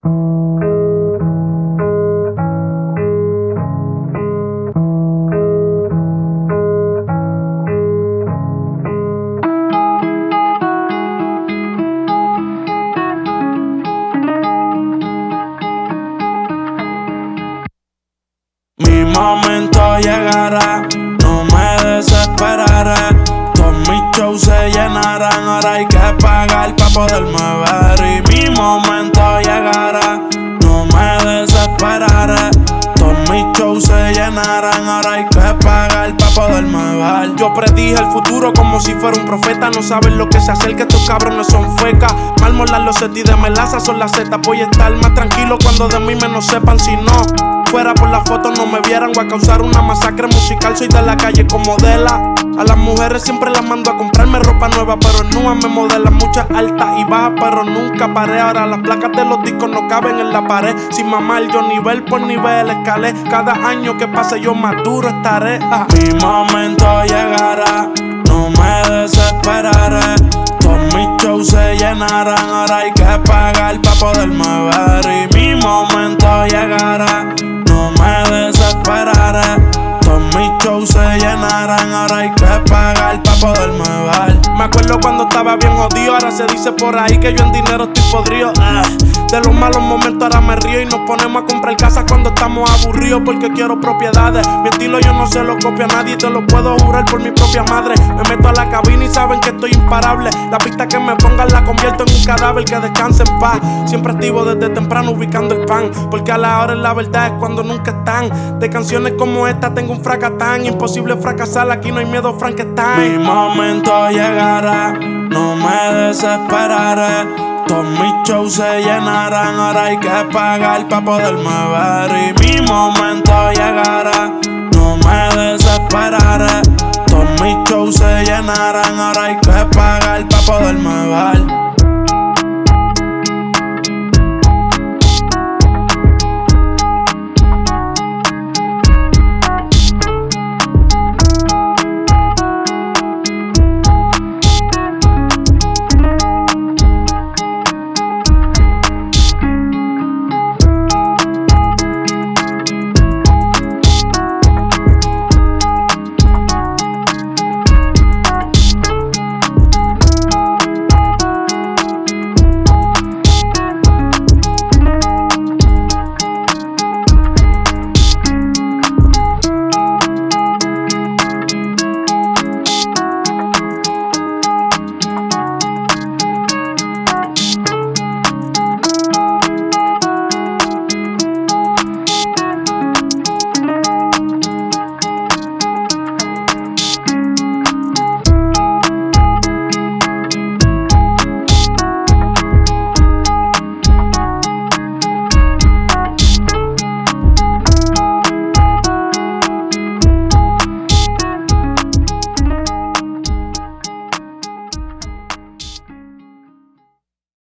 Mi momento llegará, no me desesperaré. Todos mis shows se llenarán, ahora hay que pagar pa' poderme ver. Y mi momento llegará, no me desesperaré. Todos mis shows se llenarán, ahora hay que pagar pa' poderme ver. Yo predije el futuro como si fuera un profeta. No saben lo que se acerca, estos cabrones son fecas. Mármolas, los setis de melaza son las zetas. Voy a estar más tranquilo cuando de mí menos sepan. Si no fuera por la foto no me vieran, voy a causar una masacre musical. Soy de la calle como Dela. A las mujeres siempre las mando a comprarme ropa nueva, pero nunca me modelan. Muchas altas y bajas, pero nunca paré. Ahora las placas de los discos no caben en la pared. Sin mamar yo nivel por nivel escalé. Cada año que pase yo más duro estaré. Mi momento llegará, no me desesperaré. Todos mis shows se llenarán, ahora hay que pagar pa' poderme ver. Y mi momento llegará, no me desesperaré. Todos mis shows se llenarán, ahora hay que pagar pa' poderme ver. Me acuerdo cuando estaba bien jodido, ahora se dice por ahí que yo en dinero estoy podrido. De los malos momentos ahora me río y nos ponemos a comprar casas cuando estamos aburridos porque quiero propiedades. Mi estilo yo no se lo copio a nadie, te lo puedo jurar por mi propia madre. Me meto a la cabina y saben que estoy imparable. La pista que me pongan la convierto en un cadáver que descanse en paz. Siempre activo desde temprano ubicando el pan, porque a la hora la verdad es cuando nunca están. De canciones como esta tengo un fracatán. Imposible fracasar, aquí no hay miedo, Frankenstein. Mi momento llegará, no me desesperaré. Todos mis shows se llenarán, ahora hay que pagar pa' poderme ver. Y mi momento llegará, no me desesperaré. Todos mis shows se llenarán, ahora hay que pagar pa' poderme ver.